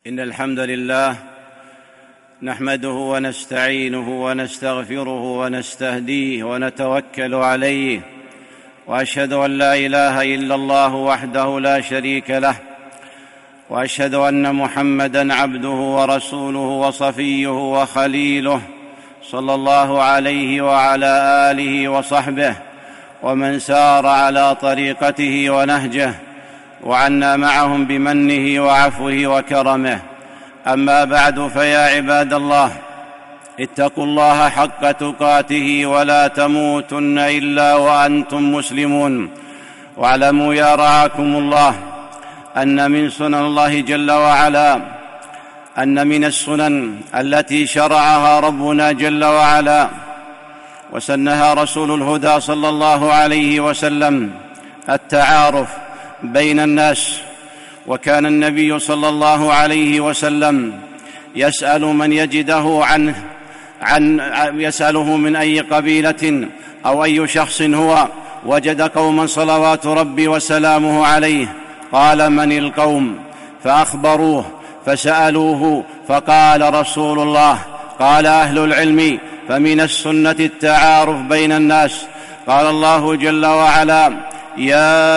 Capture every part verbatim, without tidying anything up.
إن الحمد لله نحمده ونستعينه ونستغفره ونستهديه ونتوكل عليه، وأشهد أن لا إله إلا الله وحده لا شريك له، وأشهد أن محمدًا عبده ورسوله وصفيه وخليله صلى الله عليه وعلى آله وصحبه ومن سار على طريقته ونهجه، وعنا معهم بمنه وعفوه وكرمه. أما بعد، فيا عباد الله، اتقوا الله حق تقاته ولا تموتن إلا وأنتم مسلمون. واعلموا يا رعاكم الله أن من سنن الله جل وعلا أن من السنن التي شرعها ربنا جل وعلا وسنها رسول الهدى صلى الله عليه وسلم التعارف بين الناس. وكان النبي صلى الله عليه وسلم يسأل من يجده عنه عن يسأله من أي قبيلة أو أي شخص هو، وجد قوما صلوات ربي وسلامه عليه، قال: من القوم؟ فأخبروه فسألوه فقال: رسول الله. قال: أهل العلم، فمن السنة التعارف بين الناس. قال الله جل وعلا: يا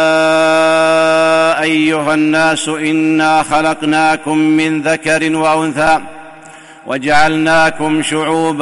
أيها الناس إنا خلقناكم من ذكر وأنثى وجعلناكم شعوبا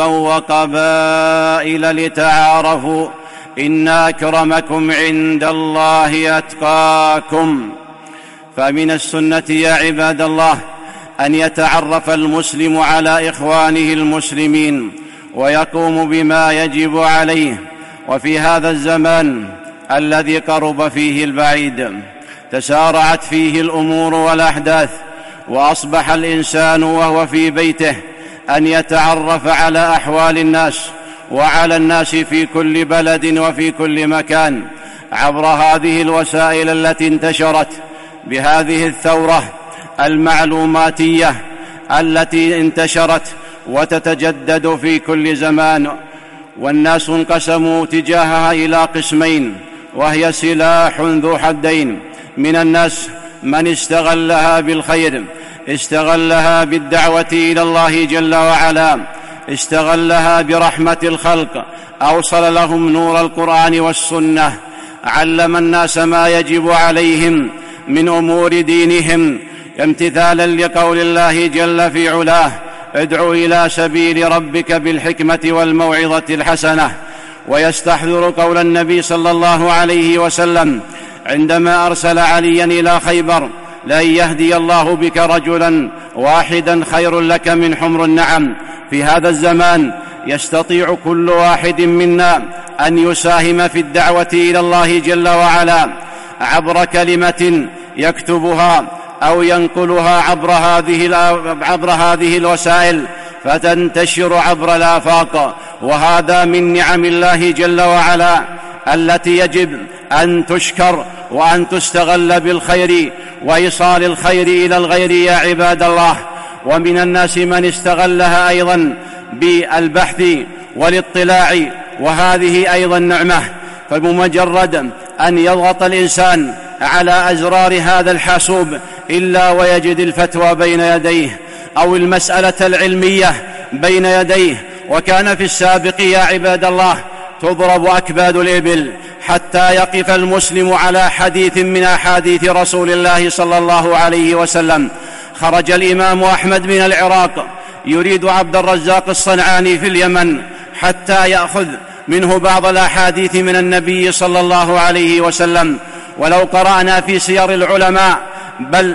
وقبائل لتعارفوا إن أكرمكم عند الله أتقاكم. فمن السنة يا عباد الله أن يتعرف المسلم على إخوانه المسلمين ويقوم بما يجب عليه. وفي هذا الزمان الذي قرب فيه البعيد تسارعت فيه الأمور والأحداث، وأصبح الإنسان وهو في بيته أن يتعرف على أحوال الناس وعلى الناس في كل بلد وفي كل مكان عبر هذه الوسائل التي انتشرت بهذه الثورة المعلوماتية التي انتشرت وتتجدد في كل زمان. والناس انقسموا تجاهها إلى قسمين، وهي سلاح ذو حدين: من الناس من استغلها بالخير، استغلها بالدعوة إلى الله جل وعلا، استغلها برحمة الخلق، أوصل لهم نور القرآن والسنة، علم الناس ما يجب عليهم من أمور دينهم، امتثالا لقول الله جل في علاه: ادع إلى سبيل ربك بالحكمة والموعظة الحسنة. ويستحضر قول النبي صلى الله عليه وسلم عندما أرسل عليا إلى خيبر: لأن يهدي الله بك رجلا واحدا خير لك من حمر النعم. في هذا الزمان يستطيع كل واحد منا أن يساهم في الدعوة إلى الله جل وعلا عبر كلمة يكتبها أو ينقلها عبر هذه عبر هذه الوسائل فتنتشر عبر الآفاق. وهذا من نعم الله جل وعلا التي يجب أن تشكر وأن تستغل بالخير وإيصال الخير إلى الغير يا عباد الله. ومن الناس من استغلها أيضا بالبحث والاطلاع، وهذه أيضا نعمة. فبمجرد أن يضغط الإنسان على أزرار هذا الحاسوب إلا ويجد الفتوى بين يديه أو المسألة العلمية بين يديه. وكان في السابق يا عباد الله تضرب أكباد الإبل حتى يقف المسلم على حديث من أحاديث رسول الله صلى الله عليه وسلم. خرج الإمام أحمد من العراق يريد عبد الرزاق الصنعاني في اليمن حتى يأخذ منه بعض الأحاديث من النبي صلى الله عليه وسلم. ولو قرأنا في سير العلماء، بل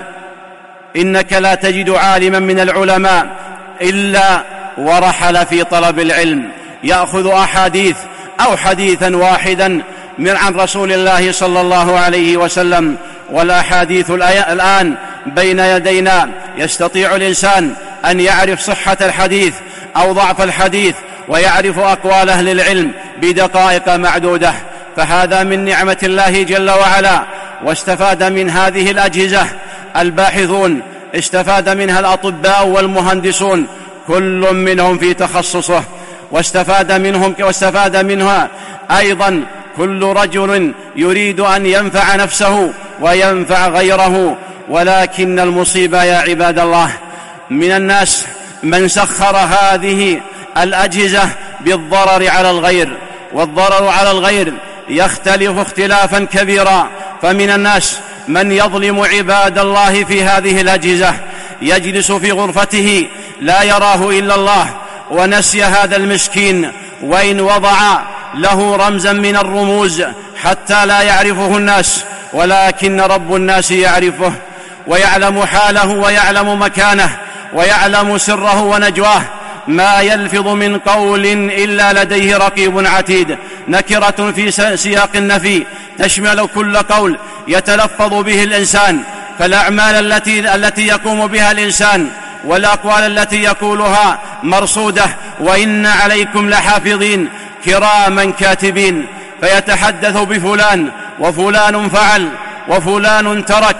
إنك لا تجد عالما من العلماء إلا ورحل في طلب العلم يأخذ أحاديث أو حديثا واحدا من عن رسول الله صلى الله عليه وسلم. والأحاديث الآن بين يدينا، يستطيع الإنسان أن يعرف صحة الحديث أو ضعف الحديث، ويعرف أقوال أهل العلم بدقائق معدودة. فهذا من نعمة الله جل وعلا. واستفاد من هذه الأجهزة الباحثون، استفاد منها الأطباء والمهندسون، كل منهم في تخصصه، واستفاد منهم واستفاد منها أيضا كل رجل يريد أن ينفع نفسه وينفع غيره. ولكن المصيبة يا عباد الله من الناس من سخر هذه الأجهزة بالضرر على الغير، والضرر على الغير يختلف اختلافا كبيرا. فمن الناس من يظلم عباد الله في هذه الأجهزة، يجلس في غرفته لا يراه إلا الله، ونسي هذا المسكين وإن وضع له رمزا من الرموز حتى لا يعرفه الناس، ولكن رب الناس يعرفه ويعلم حاله ويعلم مكانه ويعلم سره ونجواه. ما يلفظ من قول إلا لديه رقيب عتيد. نكرة في سياق النفي تشمل كل قول يتلفظ به الإنسان، فالأعمال التي, التي يقوم بها الإنسان والأقوال التي يقولها مرصودة. وإن عليكم لحافظين كراما كاتبين، فيتحدث بفلان وفلان فعل وفلان ترك،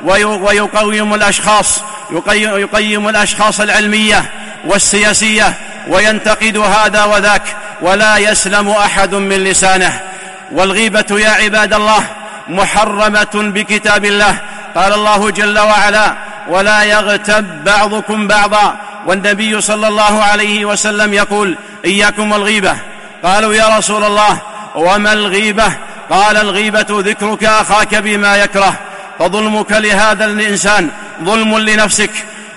ويقيم الأشخاص يقيم الأشخاص العلمية والسياسية وينتقد هذا وذاك، ولا يسلم أحد من لسانه. والغيبة يا عباد الله محرمة بكتاب الله. قال الله جل وعلا: ولا يغتب بعضكم بعضا. والنبي صلى الله عليه وسلم يقول: إياكم والغيبة. قالوا: يا رسول الله وما الغيبة؟ قال: الغيبة ذكرك أخاك بما يكره، فظلمك لهذا الإنسان ظلم لنفسك،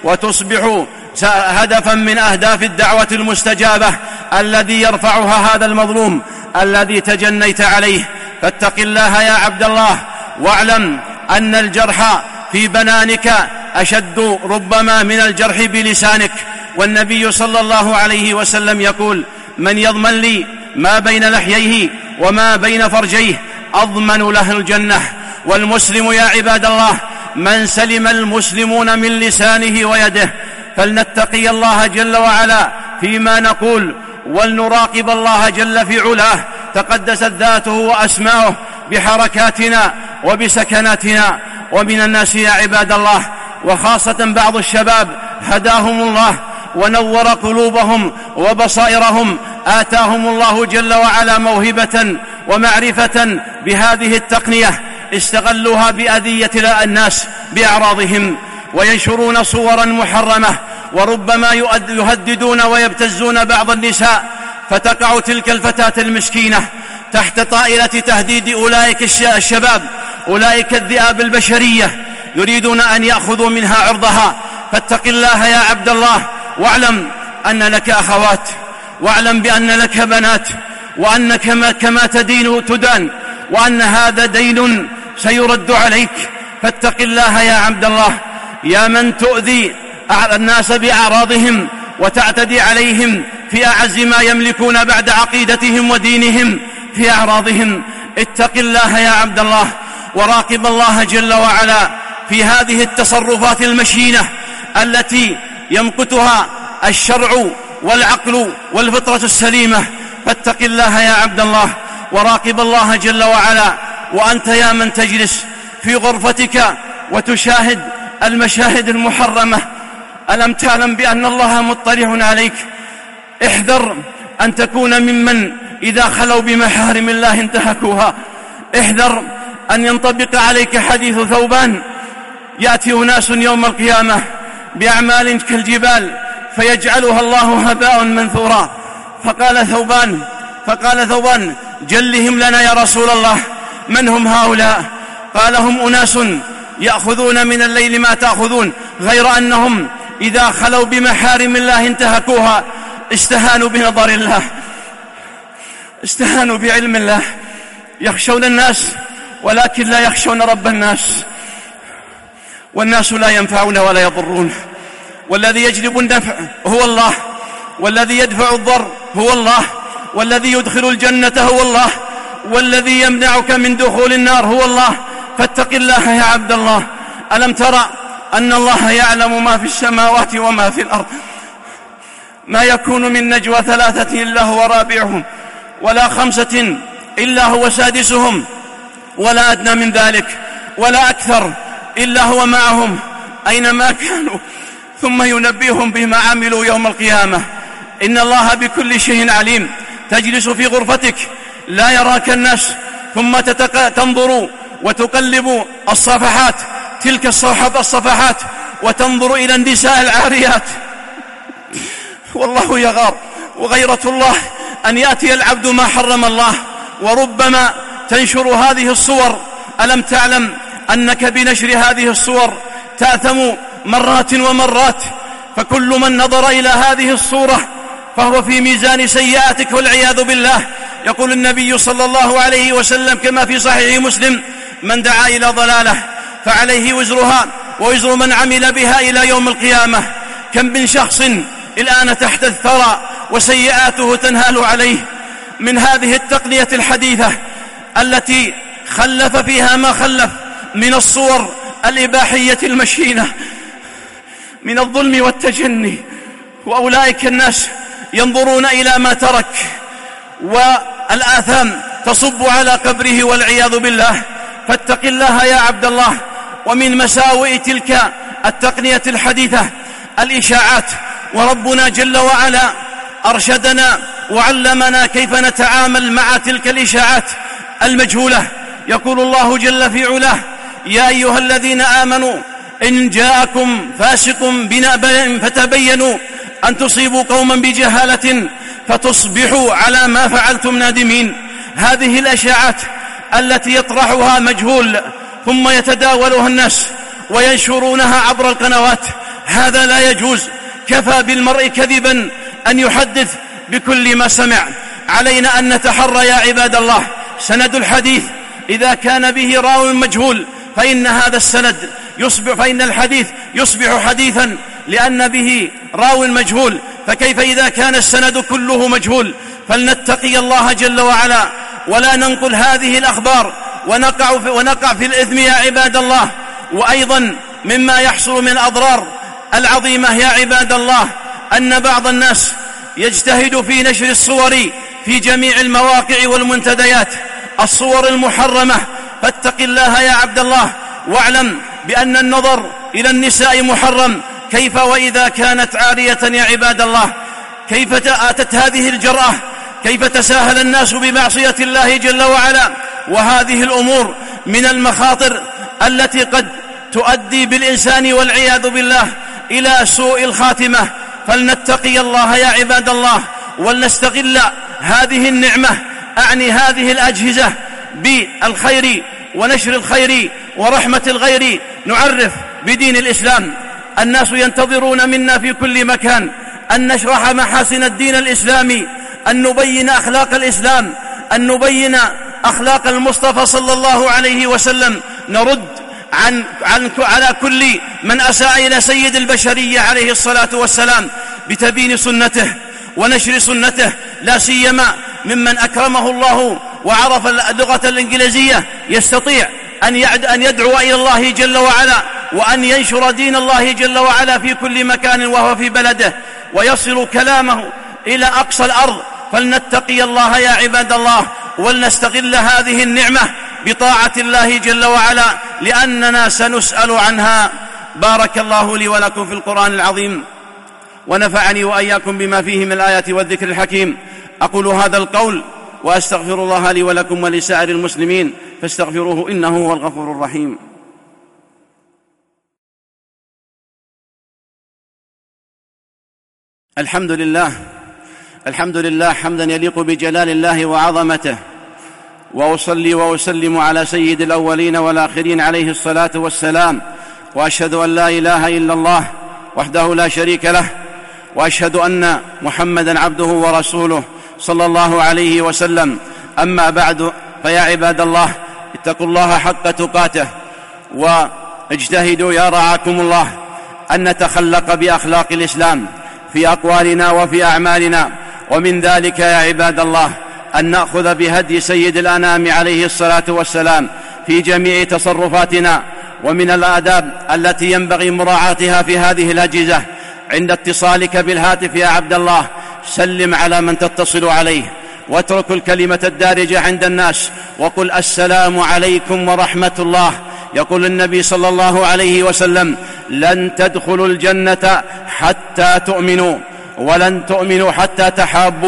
وتصبح هدفا من أهداف الدعوة المستجابة الذي يرفعها هذا المظلوم الذي تجنيت عليه. فاتق الله يا عبد الله، واعلم أن الجرح في بنانك أشد ربما من الجرح بلسانك. والنبي صلى الله عليه وسلم يقول: من يضمن لي ما بين لحييه وما بين فرجيه أضمن له الجنة. والمسلم يا عباد الله من سلم المسلمون من لسانه ويده. فلنتقي الله جل وعلا فيما نقول، ولنراقب الله جل في علاه تقدست ذاته وأسماؤه بحركاتنا وبسكناتنا. ومن الناس يا عباد الله وخاصة بعض الشباب هداهم الله ونور قلوبهم وبصائرهم، آتاهم الله جل وعلا موهبة ومعرفة بهذه التقنية، استغلوها بأذية الناس بأعراضهم، وينشرون صورا محرمة، وربما يهددون ويبتزون بعض النساء، فتقع تلك الفتاة المسكينة تحت طائلة تهديد أولئك الشباب، أولئك الذئاب البشرية يريدون أن يأخذوا منها عرضها. فاتق الله يا عبد الله، واعلم أن لك أخوات، واعلم بأن لك بنات، وأنك كما تدين تدان، وأن هذا دين سيرد عليك. فاتق الله يا عبد الله، يا من تؤذي الناس بأعراضهم وتعتدي عليهم في أعز ما يملكون بعد عقيدتهم ودينهم في أعراضهم. اتق الله يا عبد الله، وراقب الله جل وعلا في هذه التصرفات المشينة التي يمقتها الشرع والعقل والفطرة السليمة. فاتق الله يا عبد الله، وراقب الله جل وعلا. وأنت يا من تجلس في غرفتك وتشاهد المشاهد المحرمة، ألم تعلم بأن الله مطلع عليك؟ احذر أن تكون ممن إذا خلوا بمحارم الله انتهكوها. احذر أن ينطبق عليك حديث ثوبان: يأتي أناس يوم القيامة بأعمال كالجبال فيجعلها الله هباء منثورا. فقال ثوبان فقال ثوبان جلهم لنا يا رسول الله، من هم هؤلاء؟ قال: هم أناس يأخذون من الليل ما تأخذون، غير أنهم إذا خلوا بمحارم الله انتهكوها. استهانوا بنظر الله، استهانوا بعلم الله، يخشون الناس ولكن لا يخشون رب الناس، والناس لا ينفعون ولا يضرون، والذي يجلب النفع هو الله، والذي يدفع الضر هو الله، والذي يدخل الجنة هو الله، والذي يمنعك من دخول النار هو الله. فاتق الله يا عبد الله. ألم ترى أن الله يعلم ما في السماوات وما في الأرض؟ ما يكون من نجوى ثلاثة إلا هو رابعهم، ولا خمسة إلا هو سادسهم، ولا أدنى من ذلك ولا أكثر إلا هو معهم أينما كانوا، ثم ينبئهم بما عملوا يوم القيامة. إن الله بكل شيء عليم. تجلس في غرفتك لا يراك الناس، ثم تنظر وتقلب الصفحات، تلك الصفحات وتنظر إلى النساء العاريات. والله يغار. وغيرة الله أن يأتي العبد ما حرم الله، وربما تنشر هذه الصور. ألم تعلم أنك بنشر هذه الصور تأثم مرات ومرات؟ فكل من نظر إلى هذه الصورة فهو في ميزان سيئاتك والعياذ بالله. يقول النبي صلى الله عليه وسلم كما في صحيح مسلم: من دعا إلى ضلالة فعليه وزرها ووزر من عمل بها إلى يوم القيامة. كم من شخص الآن تحت الثرى وسيئاته تنهال عليه من هذه التقنية الحديثة التي خلف فيها ما خلف من الصور الإباحية المشينة من الظلم والتجني. وأولئك الناس ينظرون إلى ما ترك، والآثام تصب على قبره والعياذ بالله. فاتق الله يا عبد الله. ومن مساوئ تلك التقنية الحديثة الإشاعات، وربنا جل وعلا أرشدنا وعلمنا كيف نتعامل مع تلك الإشاعات المجهولة. يقول الله جل في علاه: يا أيها الذين آمنوا إن جاءكم فاسق بنبأ فتبينوا أن تصيبوا قوما بجهالة فتصبحوا على ما فعلتم نادمين. هذه الأشاعات التي يطرحها مجهول ثم يتداولها الناس وينشرونها عبر القنوات، هذا لا يجوز. كفى بالمرء كذبا أن يحدث بكل ما سمع. علينا أن نتحرى يا عباد الله سند الحديث. إذا كان به راو مجهول فإن هذا السند يصبح فإن الحديث يصبح حديثا لأن به راو مجهول، فكيف إذا كان السند كله مجهول؟ فلنتقي الله جل وعلا ولا ننقل هذه الأخبار ونقع في, ونقع في الإثم يا عباد الله. وأيضا مما يحصل من الأضرار العظيمة يا عباد الله أن بعض الناس يجتهد في نشر الصور في جميع المواقع والمنتديات، الصور المحرمة. فاتق الله يا عبد الله واعلم بأن النظر إلى النساء محرم. كيف وإذا كانت عارية يا عباد الله؟ كيف أتت هذه الجرأة؟ كيف تساهل الناس بمعصية الله جل وعلا؟ وهذه الأمور من المخاطر التي قد تؤدي بالإنسان والعياذ بالله إلى سوء الخاتمة. فلنتقي الله يا عباد الله ولنستغل هذه النعمة، أعني هذه الأجهزة، بالخير ونشر الخير ورحمة الغير. نعرف بدين الإسلام. الناس ينتظرون منا في كل مكان أن نشرح محاسن الدين الإسلامي، أن نبين أخلاق الإسلام، أن نبين أخلاق المصطفى صلى الله عليه وسلم، نرد عن, عن على كل من أساء إلى سيد البشرية عليه الصلاة والسلام بتبيين سنته ونشر سنته، لا سيما ممن أكرمه الله وعرف اللغة الإنجليزية يستطيع أن يدعو إلى الله جل وعلا وأن ينشر دين الله جل وعلا في كل مكان وهو في بلده ويصل كلامه إلى أقصى الأرض. فلنتقي الله يا عباد الله ولنستغل هذه النعمة بطاعة الله جل وعلا لأننا سنسأل عنها. بارك الله لي ولكم في القرآن العظيم ونفعني وإياكم بما فيه من الآيات والذكر الحكيم. أقول هذا القول وأستغفر الله لي ولكم ولسائر المسلمين فاستغفروه إنه هو الغفور الرحيم. الحمد لله الحمد لله حمدا يليق بجلال الله وعظمته، وأصلي وأسلم على سيد الأولين والآخرين عليه الصلاة والسلام، وأشهد أن لا إله إلا الله وحده لا شريك له، وأشهد أن محمدًا عبده ورسوله صلى الله عليه وسلم. أما بعد، فيا عباد الله اتقوا الله حق تقاته واجتهدوا يا رعاكم الله أن نتخلق بأخلاق الإسلام في أقوالنا وفي أعمالنا. ومن ذلك يا عباد الله أن نأخذ بهدي سيد الأنام عليه الصلاة والسلام في جميع تصرفاتنا. ومن الآداب التي ينبغي مراعاتها في هذه الأجهزة عند اتصالك بالهاتف يا عبد الله سلم على من تتصل عليه، واترك الكلمة الدارجة عند الناس وقل السلام عليكم ورحمة الله. يقول النبي صلى الله عليه وسلم: لن تدخلوا الجنة حتى تؤمنوا، ولن تؤمنوا حتى تحابوا،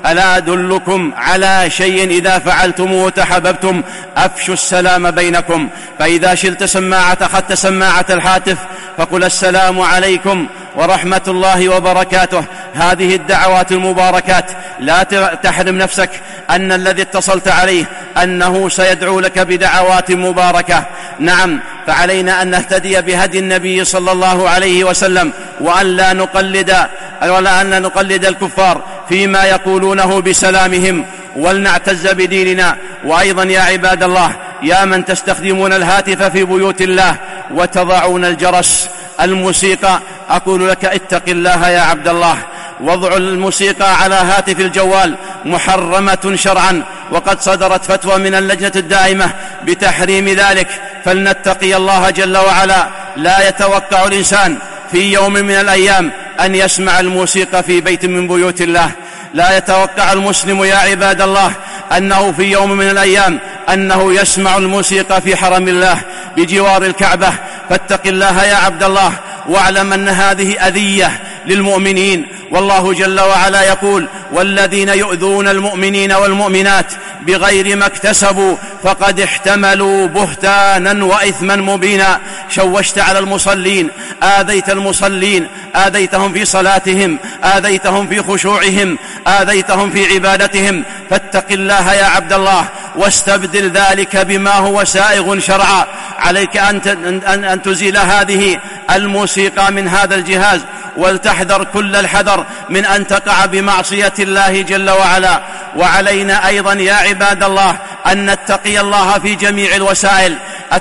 ألا أدلكم على شيء إذا فعلتموه تحببتم؟ أفشوا السلام بينكم. فإذا شلت سماعة أخذت سماعة الهاتف فقل السلام عليكم ورحمة الله وبركاته. هذه الدعوات المباركات لا تحرم نفسك أن الذي اتصلت عليه أنه سيدعو لك بدعوات مباركة. نعم، فعلينا أن نهتدي بهدي النبي صلى الله عليه وسلم، وأن لا نقلد ولا أن نقلد الكفار فيما يقولونه بسلامهم، ولنعتز بديننا. وأيضا يا عباد الله، يا من تستخدمون الهاتف في بيوت الله وتضعون الجرس الموسيقى، أقول لك اتق الله يا عبد الله. وضع الموسيقى على هاتف الجوال محرمة شرعا، وقد صدرت فتوى من اللجنة الدائمة بتحريم ذلك، فلنتقي الله جل وعلا. لا يتوقع الإنسان في يوم من الأيام أن يسمع الموسيقى في بيت من بيوت الله. لا يتوقع المسلم يا عباد الله أنه في يوم من الأيام أنه يسمع الموسيقى في حرم الله بجوار الكعبة. فاتق الله يا عبد الله، واعلم أن هذه أذية للمؤمنين، والله جل وعلا يقول: والذين يؤذون المؤمنين والمؤمنات بغير ما اكتسبوا فقد احتملوا بهتانا وإثما مبينا. شوشت على المصلين، آذيت المصلين، آذيتهم في صلاتهم، آذيتهم في خشوعهم، آذيتهم في عبادتهم. فاتق الله يا عبد الله، واستبدل ذلك بما هو سائغ شرعا. عليك أن تزيل هذه الموسيقى من هذا الجهاز، ولتحذر كل الحذر من أن تقع بمعصية الله جل وعلا. وعلينا أيضا يا عباد الله أن نتقي الله في جميع الوسائل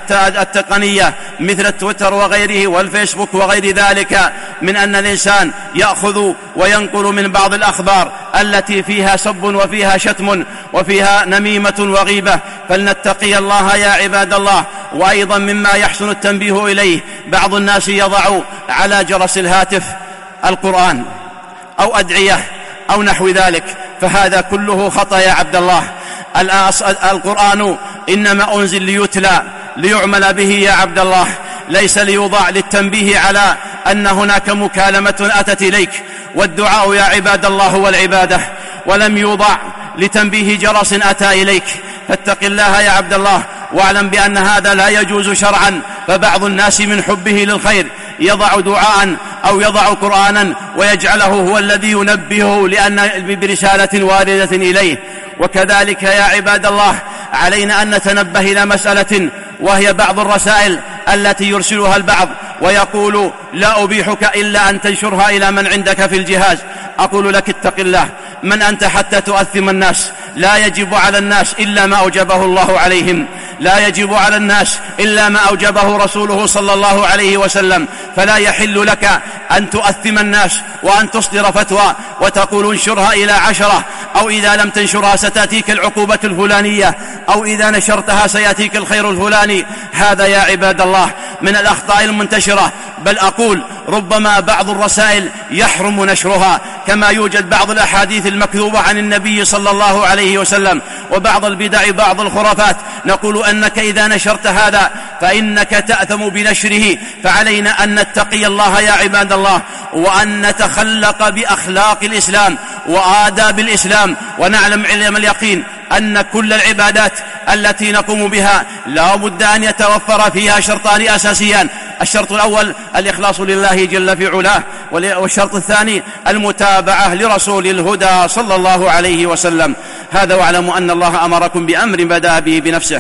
التقنية مثل التويتر وغيره والفيسبوك وغير ذلك، من أن الإنسان يأخذ وينقل من بعض الأخبار التي فيها سب وفيها شتم وفيها نميمة وغيبة. فلنتقي الله يا عباد الله. وأيضا مما يحسن التنبيه إليه، بعض الناس يضع على جرس الهاتف القرآن أو أدعية أو نحو ذلك، فهذا كله خطأ يا عبد الله. القرآن إنما أنزل ليتلى ليعمل به يا عبد الله، ليس ليوضع للتنبيه على أن هناك مكالمة أتت إليك. والدعاء يا عباد الله هو العبادة، ولم يوضع لتنبيه جرس أتى إليك. فاتق الله يا عبد الله، واعلم بأن هذا لا يجوز شرعا. فبعض الناس من حبه للخير يضع دعاء أو يضع قرآنا ويجعله هو الذي ينبهه لأن برسالة واردة إليه. وكذلك يا عباد الله علينا أن نتنبه إلى مسألة، وهي بعض الرسائل التي يرسلها البعض ويقول: لا أبيحك إلا أن تنشرها إلى من عندك في الجهاز. أقول لك اتق الله، من أنت حتى تؤثم الناس؟ لا يجب على الناس إلا ما أوجبه الله عليهم، لا يجب على الناس إلا ما أوجبه رسوله صلى الله عليه وسلم. فلا يحل لك أن تؤثم الناس وأن تصدر فتوى وتقول انشرها إلى عشرة، أو إذا لم تنشرها ستأتيك العقوبة الفلانية، أو إذا نشرتها سيأتيك الخير الفلاني. هذا يا عباد الله من الأخطاء المنتشرة. بل أقول ربما بعض الرسائل يحرم نشرها، كما يوجد بعض الأحاديث المكذوبة عن النبي صلى الله عليه وسلم، وبعض البدع، بعض الخرافات. نقول أنك إذا نشرت هذا فإنك تأثم بنشره. فعلينا أن نتقي الله يا عباد الله، وأن نتخلق بأخلاق الإسلام وآداب الإسلام، ونعلم علم اليقين أن كل العبادات التي نقوم بها لا بد أن يتوفر فيها شرطان أساسيان: الشرط الأول الإخلاص لله جل في علاه، والشرط الثاني المتابعة لرسول الهدى صلى الله عليه وسلم. هذا واعلموا أن الله أمركم بأمر بدأ به بنفسه،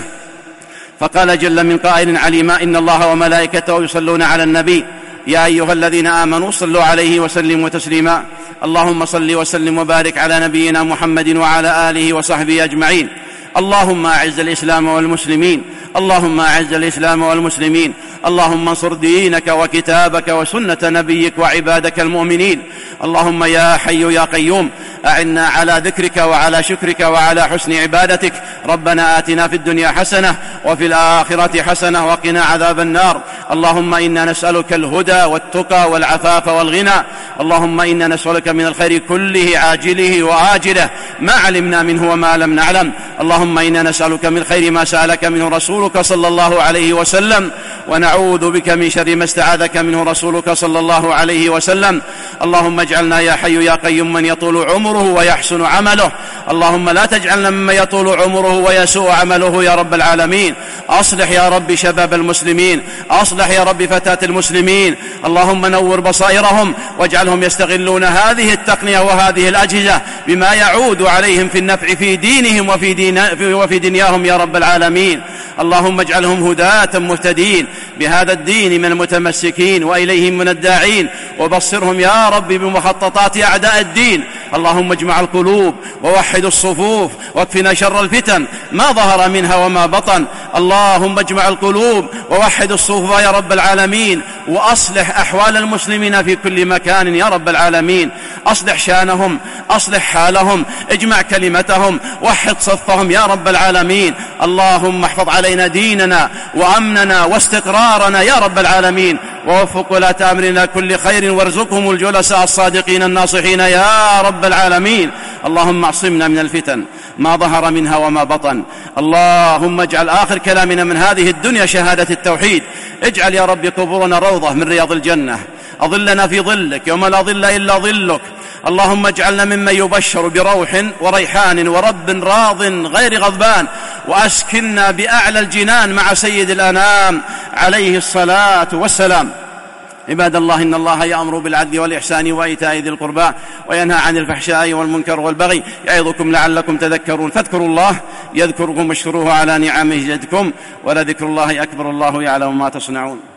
فقال جل من قائل عليما: إن الله وملائكته يصلون على النبي يا أيها الذين آمنوا صلوا عليه وسلموا تسليما. اللهم صل وسلم وبارك على نبينا محمد وعلى آله وصحبه أجمعين. اللهم أعز الإسلام والمسلمين، اللهم أعز الإسلام والمسلمين، اللهم انصر دينك وكتابك وسنة نبيك وعبادك المؤمنين. اللهم يا حي يا قيوم أعنا على ذكرك وعلى شكرك وعلى حسن عبادتك. ربنا آتنا في الدنيا حسنة وفي الآخرة حسنة وقنا عذاب النار. اللهم إنا نسألك الهدى والتقى والعفاف والغنى. اللهم إنا نسألك من الخير كله عاجله وآجله ما علمنا منه وما لم نعلم. اللهم إنا نسألك من خير ما سألك منه رسولك صلى الله عليه وسلم، ونعوذ بك من شر ما استعاذك منه رسولك صلى الله عليه وسلم. اللهم اجعلنا يا حي يا قيوم من يطول عمره ويحسن عمله. اللهم لا تجعلنا ممن يطول عمره ويسوء عمله يا رب العالمين. أصلح يا رب شباب المسلمين، أصلح يا رب فتاة المسلمين. اللهم نور بصائرهم واجعلهم يستغلون هذه التقنية وهذه الأجهزة بما يعود عليهم في النفع في دينهم وفي, دين وفي دنياهم يا رب العالمين. اللهم اجعلهم هداة مهتدين بهذا الدين من المتمسكين وإليهم من الداعين، وبصرهم يا رب بمخططات أعداء الدين. اللهم اجمع القلوب ووحد الصفوف واكفنا شر الفتن ما ظهر منها وما بطن. اللهم اجمع القلوب ووحد الصفوف يا رب العالمين، وأصلح أحوال المسلمين في كل مكان يا رب العالمين. أصلح شانهم، أصلح حالهم، اجمع كلمتهم، وحد صفهم يا رب العالمين. اللهم احفظ علينا ديننا وأمننا واستقرارنا يا رب العالمين، ووفق ولاة أمرنا كل خير، وارزقهم الجلساء الصادقين الناصحين يا رب العالمين. اللهم اعصمنا من الفتن ما ظهر منها وما بطن. اللهم اجعل آخر كلامنا من هذه الدنيا شهادة التوحيد. اجعل يا رب قبورنا روضة من رياض الجنة، أظلنا في ظلك يوم لا ظل إلا ظلك. اللهم اجعلنا ممن يبشر بروح وريحان ورب راض غير غضبان، وأسكننا بأعلى الجنان مع سيد الأنام عليه الصلاة والسلام. عباد الله، إن الله يأمر بالعدل والإحسان وإيتاء ذي القربى وينهى عن الفحشاء والمنكر والبغي يعظكم لعلكم تذكرون. فاذكروا الله يذكركم واشكروه على نعمه يزدكم، ولذكر الله أكبر، الله يعلم ما تصنعون.